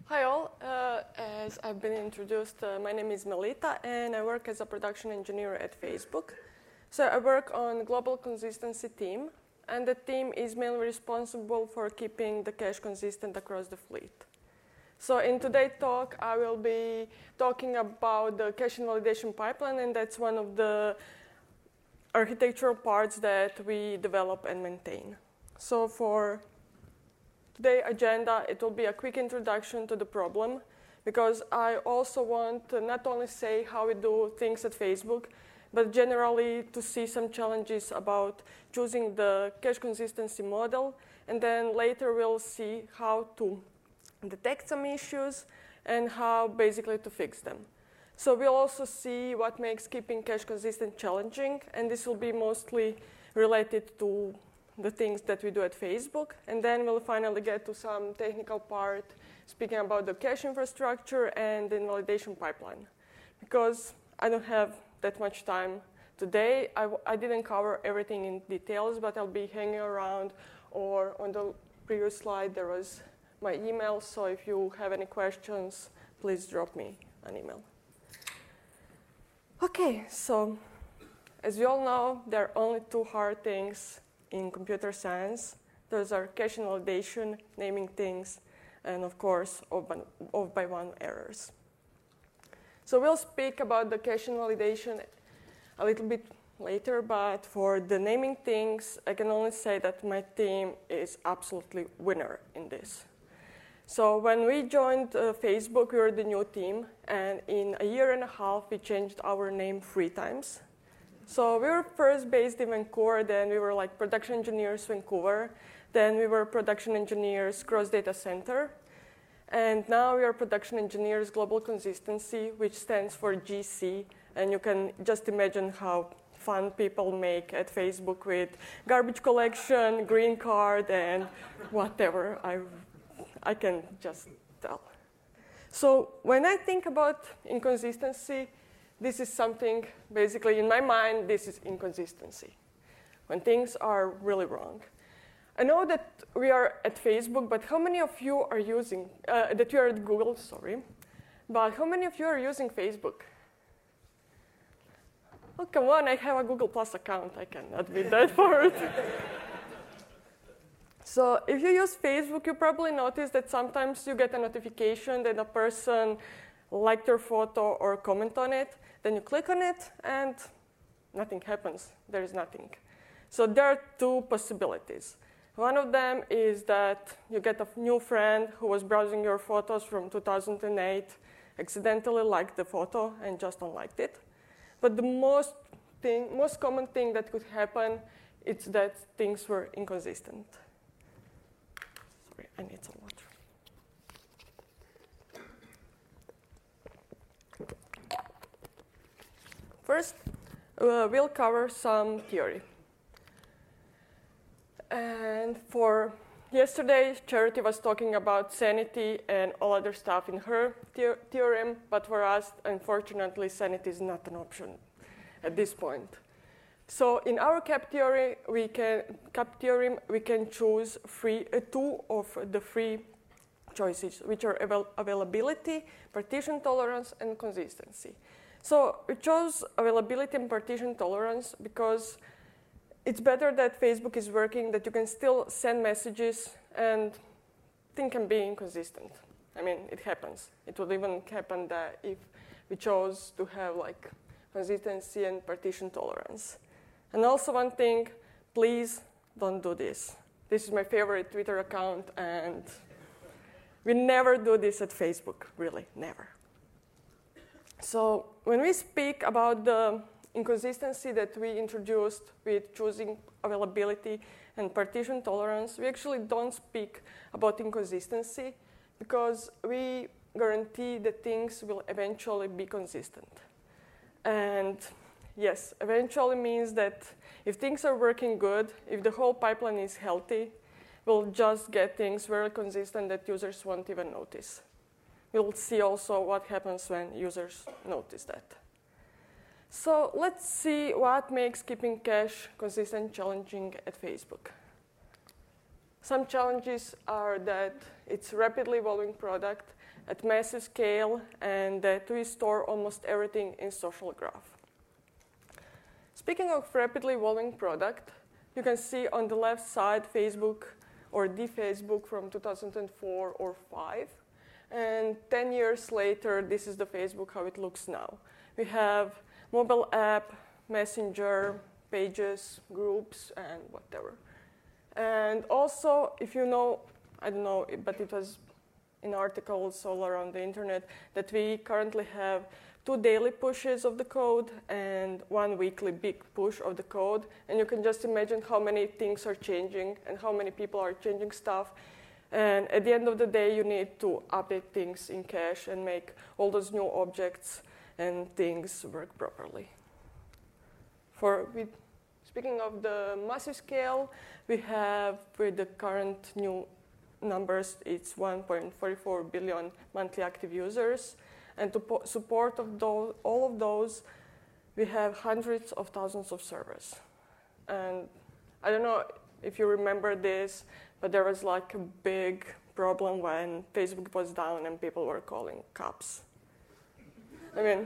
Hi all, as I've been introduced, my name is Melita and I work as a production engineer at Facebook. So I work on global consistency team, and the team is mainly responsible for keeping the cache consistent across the fleet. So in today's talk, I will be talking about the cache invalidation pipeline, and that's one of the architectural parts that we develop and maintain. So for today's agenda, it will be a quick introduction to the problem, because I also want to not only say how we do things at Facebook, but generally to see some challenges about choosing the cache consistency model, and then later we'll see how to detect some issues and how basically to fix them. So we'll also see what makes keeping cache consistent challenging, and this will be mostly related to the things that we do at Facebook. And then we'll finally get to some technical part, speaking about the cache infrastructure and the invalidation pipeline. Because I don't have that much time today, I didn't cover everything in details, but I'll be hanging around, or on the previous slide there was my email, so if you have any questions, please drop me an email. Okay, so as you all know, there are only two hard things in computer science. Those are cache invalidation, naming things, and of course, off-by-one errors. So we'll speak about the cache invalidation a little bit later, but for the naming things, I can only say that my team is absolutely winner in this. So when we joined Facebook, we were the new team, and in a year and a half, we changed our name 3 times. So we were first based in Vancouver, then we were like production engineers Vancouver, then we were production engineers Cross Data Center, and now we are production engineers Global Consistency, which stands for GC, and you can just imagine how fun people make at Facebook with garbage collection, green card, and whatever I can just tell. So when I think about inconsistency, this is something, basically in my mind, this is inconsistency, when things are really wrong. I know that we are at Facebook, but how many of you are using, that you are at Google, sorry, but how many of you are using Facebook? Oh, come on, I have a Google Plus account, I cannot be that bored. So if you use Facebook, you probably notice that sometimes you get a notification that a person liked your photo or comment on it. Then you click on it, and nothing happens. There is nothing. So there are two possibilities. One of them is that you get a new friend who was browsing your photos from 2008, accidentally liked the photo, and just unliked it. But the most common thing that could happen is that things were inconsistent. Sorry, I need some water. First, we'll cover some theory. And for yesterday, Charity was talking about sanity and all other stuff in her theorem, but for us, unfortunately, sanity is not an option at this point. So in our CAP theorem, we can choose two of the 3 choices, which are availability, partition tolerance, and consistency. So we chose availability and partition tolerance because it's better that Facebook is working, that you can still send messages and things can be inconsistent. I mean, it happens. It would even happen that if we chose to have like consistency and partition tolerance. And also one thing, please don't do this. This is my favorite Twitter account, and we never do this at Facebook, really, never. So when we speak about the inconsistency that we introduced with choosing availability and partition tolerance, we actually don't speak about inconsistency because we guarantee that things will eventually be consistent. And yes, eventually means that if things are working good, if the whole pipeline is healthy, we'll just get things very consistent that users won't even notice. We'll see also what happens when users notice that. So let's see what makes keeping cache consistent challenging at Facebook. Some challenges are that it's a rapidly evolving product, at massive scale, and that we store almost everything in social graph. Speaking of rapidly evolving product, you can see on the left side Facebook or the Facebook from 2004 or 5. And 10 years later, this is the Facebook, how it looks now. We have mobile app, messenger, pages, groups, and whatever. And also, if you know, I don't know, but it was in articles all around the internet, that we currently have 2 daily pushes of the code and 1 weekly big push of the code. And you can just imagine how many things are changing and how many people are changing stuff. And at the end of the day, you need to update things in cache and make all those new objects and things work properly. Speaking of the massive scale, we have, with the current new numbers, it's 1.44 billion monthly active users. And to support all of those, we have hundreds of thousands of servers. And I don't know if you remember this, but there was like a big problem when Facebook was down and people were calling cops. I mean,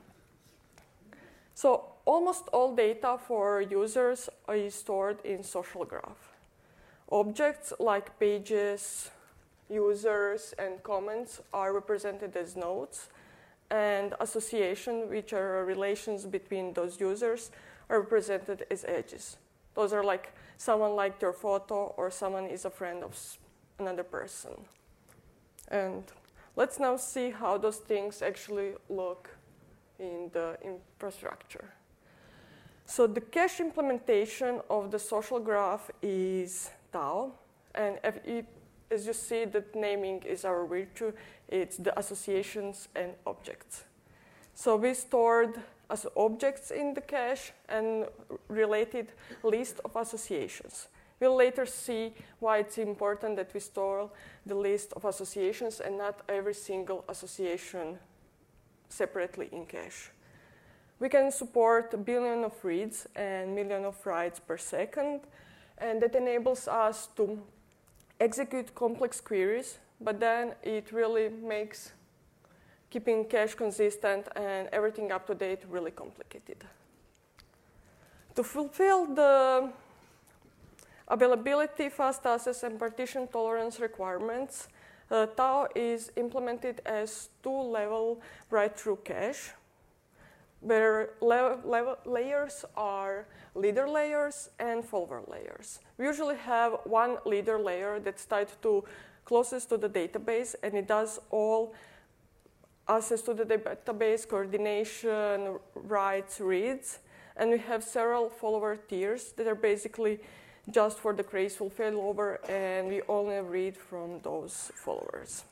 so almost all data for users is stored in social graph. Objects like pages, users, and comments are represented as nodes, and association, which are relations between those users, are represented as edges. Those are like someone liked your photo or someone is a friend of another person. And let's now see how those things actually look in the infrastructure. So the cache implementation of the social graph is Tau, and as you see, the naming is our virtue. It's the associations and objects. So we stored as objects in the cache and related list of associations. We'll later see why it's important that we store the list of associations and not every single association separately in cache. We can support 1 billion of reads and 1 million of writes per second, and that enables us to execute complex queries, but then it really makes keeping cache consistent and everything up to date really complicated. To fulfill the availability, fast access, and partition tolerance requirements, Tau is implemented as 2-level write-through cache, where layers are leader layers and follower layers. We usually have one leader layer that's tied to closest to the database, and it does all access to the database, coordination, writes, reads. And we have several follower tiers that are basically just for the graceful failover, and we only read from those followers.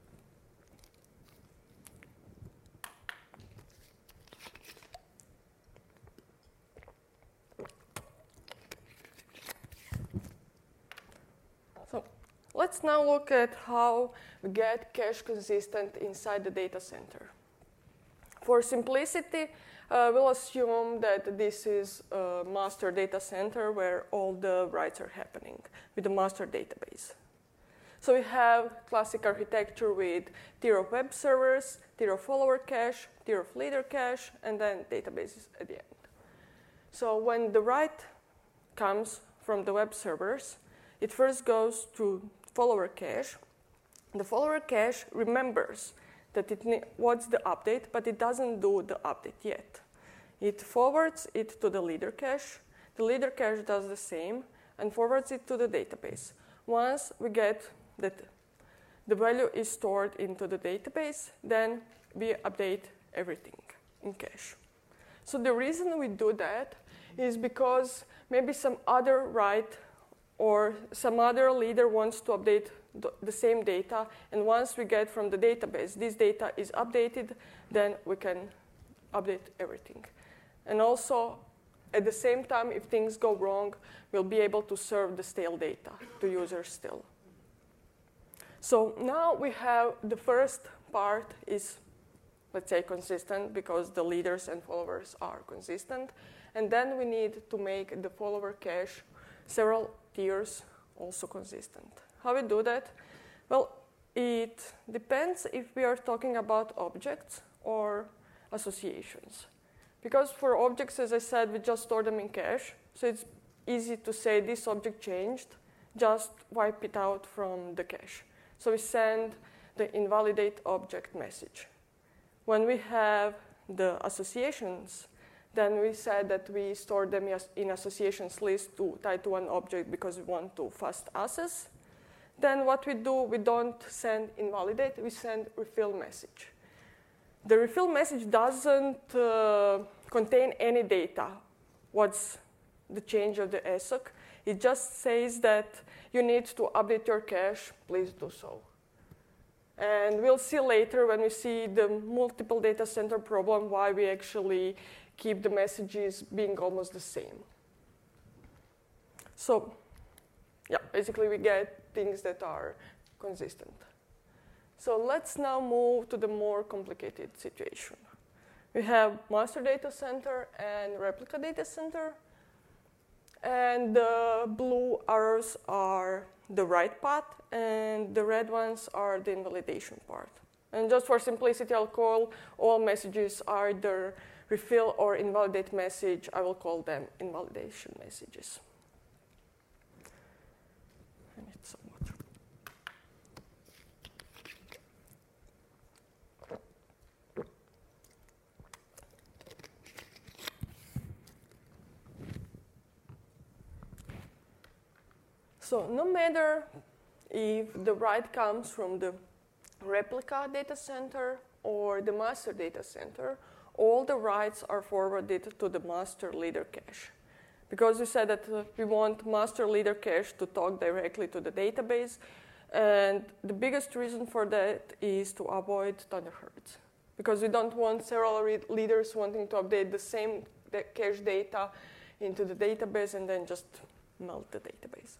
So let's now look at how we get cache consistent inside the data center. For simplicity, we'll assume that this is a master data center where all the writes are happening with the master database. So we have classic architecture with tier of web servers, tier of follower cache, tier of leader cache, and then databases at the end. So when the write comes from the web servers, it first goes to follower cache. The follower cache remembers that what's the update, but it doesn't do the update yet. It forwards it to the leader cache. The leader cache does the same and forwards it to the database. Once we get that the value is stored into the database, then we update everything in cache. So the reason we do that is because maybe some other write or some other leader wants to update the same data, and once we get from the database, this data is updated, then we can update everything. And also, at the same time, if things go wrong, we'll be able to serve the stale data to users still. So now we have the first part is, let's say, consistent because the leaders and followers are consistent. And then we need to make the follower cache several tiers also consistent. How we do that? Well, it depends if we are talking about objects or associations. Because for objects, as I said, we just store them in cache, so it's easy to say this object changed, just wipe it out from the cache. So we send the invalidate object message. When we have the associations, then we said that we store them in associations list tied to one object because we want to fast access. Then what we do, we don't send invalidate, we send refill message. The refill message doesn't contain any data. What's the change of the ASOC? It just says that you need to update your cache, please do so. And we'll see later when we see the multiple data center problem why we actually keep the messages being almost the same. So, yeah, basically we get things that are consistent. So let's now move to the more complicated situation. We have master data center and replica data center. And the blue arrows are the write path, and the red ones are the invalidation part. And just for simplicity, I'll call all messages either refill or invalidate message. I will call them invalidation messages. I need some water. So no matter if the write comes from the replica data center or the master data center, all the writes are forwarded to the master leader cache. Because we said that we want master leader cache to talk directly to the database, and the biggest reason for that is to avoid thunderherds. Because we don't want several leaders wanting to update the same cache data into the database and then just melt the database.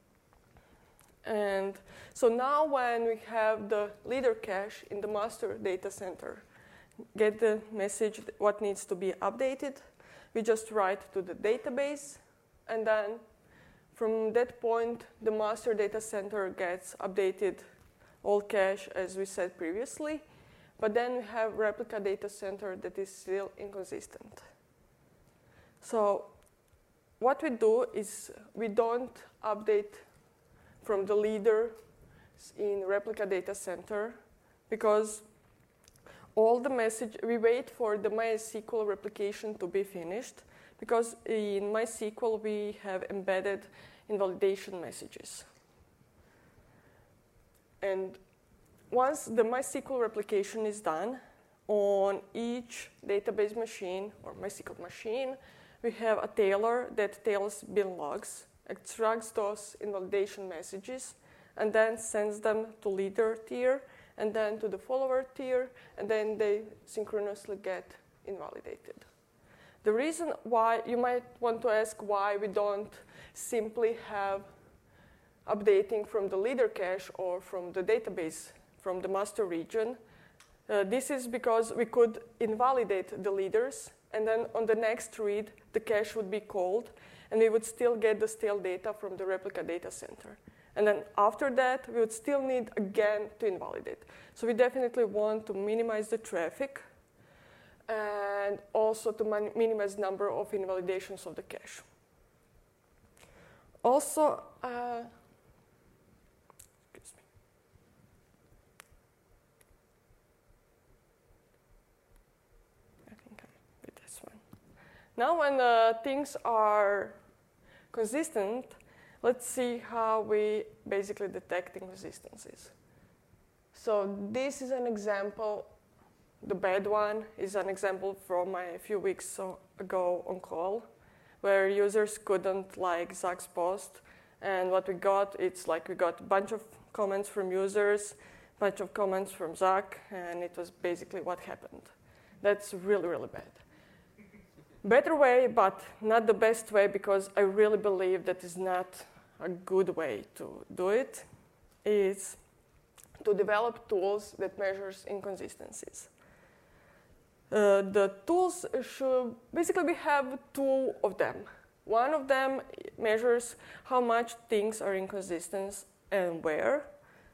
And so now when we have the leader cache in the master data center, get the message what needs to be updated, we just write to the database, and then from that point, the master data center gets updated all cache as we said previously, but then we have replica data center that is still inconsistent. So what we do is we don't update from the leader in replica data center because all the message, we wait for the MySQL replication to be finished because in MySQL we have embedded invalidation messages. And once the MySQL replication is done, on each database machine or MySQL machine, we have a tailor that tails bin logs, extracts those invalidation messages, and then sends them to leader tier, and then to the follower tier, and then they synchronously get invalidated. The reason why, you might want to ask why we don't simply have updating from the leader cache or from the database, from the master region. This is because we could invalidate the leaders, and then on the next read, the cache would be called, and we would still get the stale data from the replica data center. And then after that, we would still need again to invalidate. So we definitely want to minimize the traffic and also to minimize number of invalidations of the cache. Also, excuse me. I think I'm with this one. Now when things are consistent, let's see how we basically detect inconsistencies. So this is an example. The bad one is an example from a few weeks ago on call, where users couldn't like Zach's post. And what we got, it's like we got a bunch of comments from users, a bunch of comments from Zach, and it was basically what happened. That's really, really bad. Better way, but not the best way, because I really believe that is not a good way to do it, is to develop tools that measures inconsistencies. The tools should, basically we have two of them. One of them measures how much things are inconsistent and where.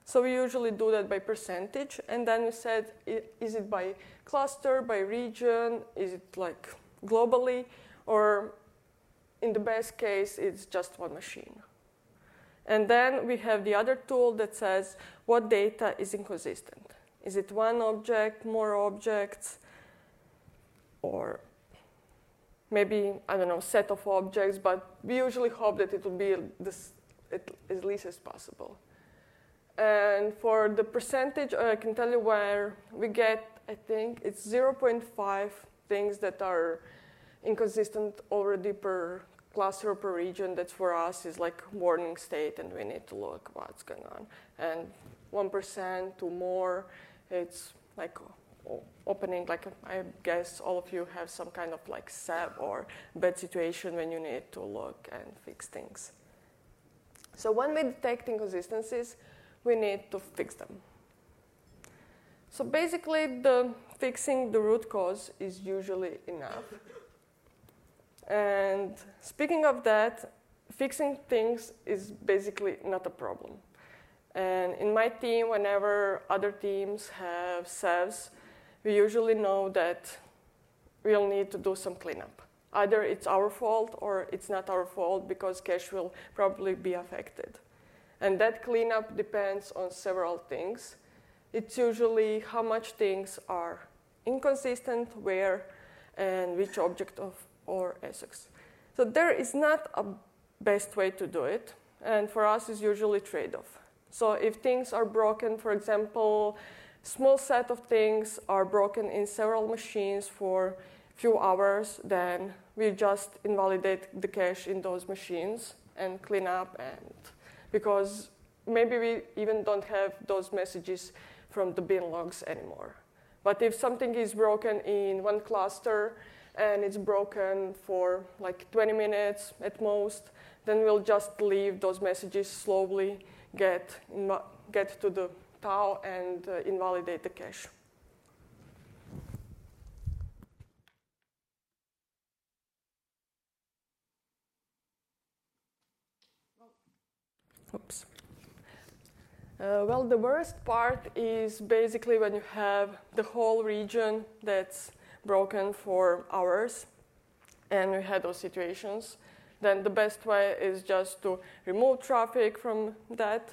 So we usually do that by percentage, and then we said, is it by cluster, by region, is it like globally, or in the best case, it's just one machine. And then we have the other tool that says what data is inconsistent. Is it one object, more objects, or maybe, I don't know, set of objects, but we usually hope that it will be as least as possible. And for the percentage, I can tell you where we get, I think, it's 0.5 things that are inconsistent already per cluster or per region. That for us is like warning state, and we need to look what's going on. And 1% to more, it's like opening, like I guess all of you have some kind of like SAB or bad situation when you need to look and fix things. So when we detect inconsistencies, we need to fix them. So basically, fixing the root cause is usually enough. And speaking of that, fixing things is basically not a problem. And in my team, whenever other teams have SAVs, we usually know that we'll need to do some cleanup. Either it's our fault or it's not our fault because cache will probably be affected. And that cleanup depends on several things. It's usually how much things are inconsistent, where, and which object or ASICs. So there is not a best way to do it. And for us, it's usually trade-off. So if things are broken, for example, small set of things are broken in several machines for a few hours, then we just invalidate the cache in those machines and clean up, and because maybe we even don't have those messages from the bin logs anymore. But if something is broken in one cluster and it's broken for like 20 minutes at most, then we'll just leave those messages slowly, get to the tau and invalidate the cache. Oops. Well, the worst part is basically when you have the whole region that's broken for hours, and we had those situations. Then the best way is just to remove traffic from that,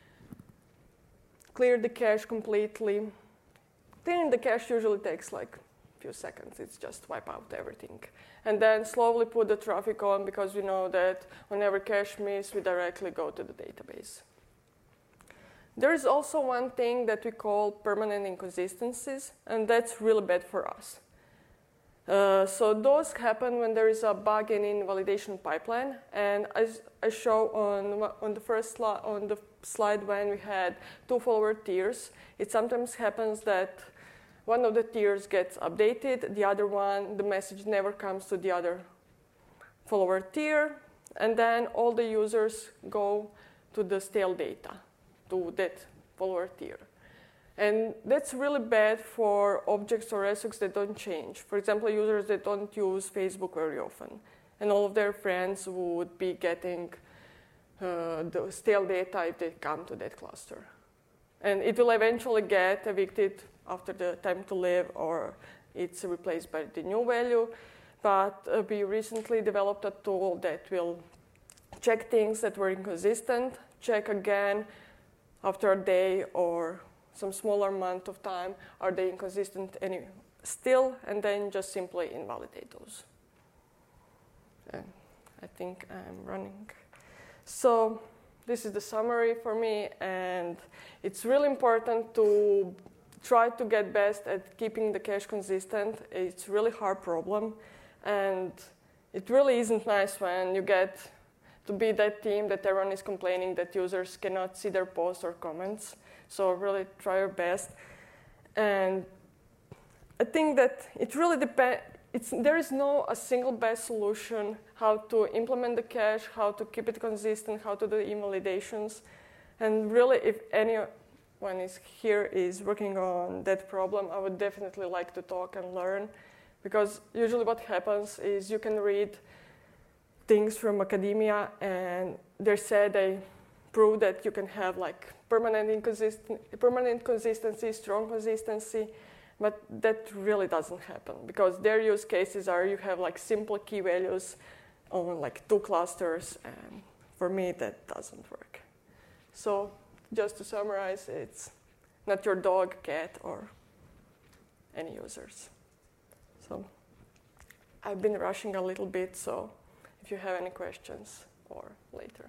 clear the cache completely. Clearing the cache usually takes like a few seconds. It's just wipe out everything. And then slowly put the traffic on, because we know that whenever cache miss, we directly go to the database. There is also one thing that we call permanent inconsistencies, and that's really bad for us. So those happen when there is a bug in invalidation pipeline, and as I show on the first on the slide when we had two follower tiers, it sometimes happens that one of the tiers gets updated, the other one, the message never comes to the other follower tier, and then all the users go to the stale data, to that follower tier. And that's really bad for objects or ASICs that don't change. For example, users that don't use Facebook very often. And all of their friends would be getting the stale data if they come to that cluster. And it will eventually get evicted after the time to live, or it's replaced by the new value. But we recently developed a tool that will check things that were inconsistent, check again after a day or some smaller amount of time, are they inconsistent still, and then just simply invalidate those. I think I'm running. So this is the summary for me, and it's really important to try to get best at keeping the cache consistent. It's a really hard problem, and it really isn't nice when you get to be that team that everyone is complaining that users cannot see their posts or comments. So really try your best. And I think that it really depends. There is no a single best solution how to implement the cache, how to keep it consistent, how to do invalidations. And really, if anyone is working on that problem, I would definitely like to talk and learn. Because usually what happens is you can read things from academia, and they say they prove that you can have like permanent consistency, strong consistency, but that really doesn't happen because their use cases are you have like simple key values on like 2 clusters, and for me that doesn't work. So just to summarize, it's not your dog, cat, or any users. So I've been rushing a little bit, so if you have any questions, or later.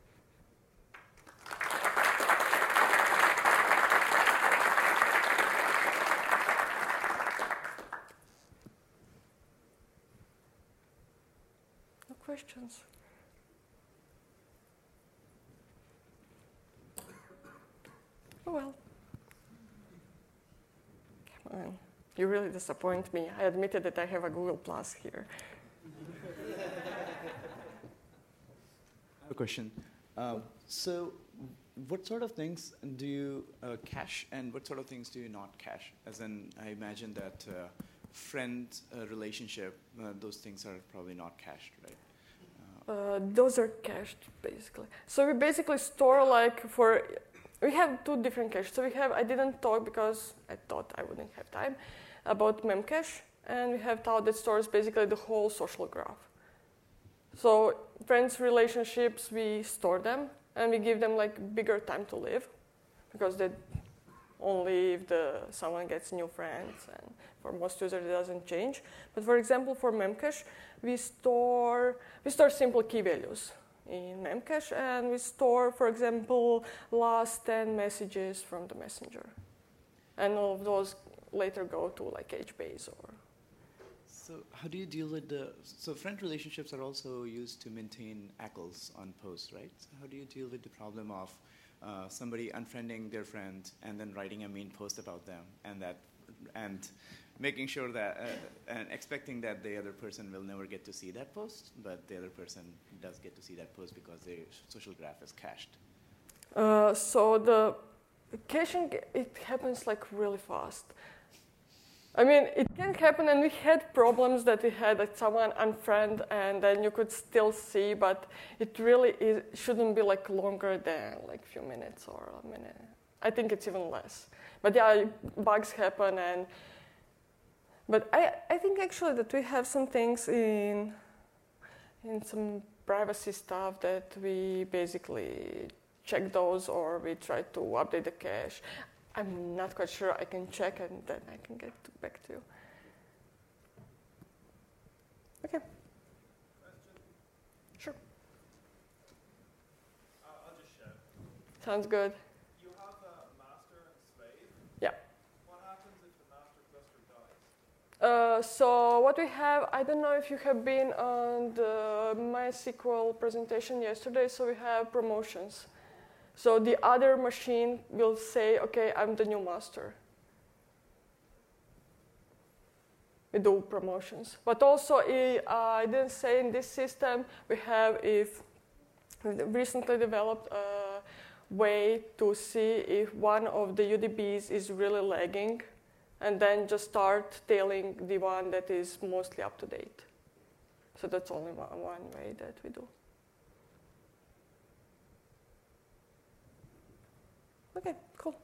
No questions? Oh well. Come on. You really disappoint me. I admitted that I have a Google Plus here. I have a question. So what sort of things do you cache and what sort of things do you not cache? As in, I imagine that friend relationship, those things are probably not cached, right? Those are cached, basically. So we basically store we have 2 different caches. So I didn't talk because I thought I wouldn't have time, about Memcache, and we have Tau that stores basically the whole social graph. So friends relationships, we store them, and we give them like bigger time to live, because they only if someone gets new friends, and for most users it doesn't change. But for example, for Memcache, we store simple key values in Memcache, and we store, for example, last 10 messages from the messenger. And all of those later go to like HBase or... So how do you deal with so friend relationships are also used to maintain ACLs on posts, right? So how do you deal with the problem of somebody unfriending their friend and then writing a mean post about them and making sure that, and expecting that the other person will never get to see that post, but the other person does get to see that post because their social graph is cached? So the caching, it happens like really fast. I mean, it can happen, and we had problems that we had like someone unfriend, and then you could still see, but it really shouldn't be like longer than like a few minutes or a minute. I think it's even less. But yeah, bugs happen, but I think actually that we have some things in some privacy stuff that we basically check those, or we try to update the cache. I'm not quite sure. I can check and then I can get back to you. Okay. Question? Sure. I'll just share. Sounds good. You have a master and slave. Yeah. What happens if the master cluster dies? So what we have, I don't know if you have been on the MySQL presentation yesterday, so we have promotions. So the other machine will say, okay, I'm the new master. We do promotions. But also, I didn't say in this system, we recently developed a way to see if one of the UDBs is really lagging, and then just start tailing the one that is mostly up to date. So that's only one way that we do. Okay, cool.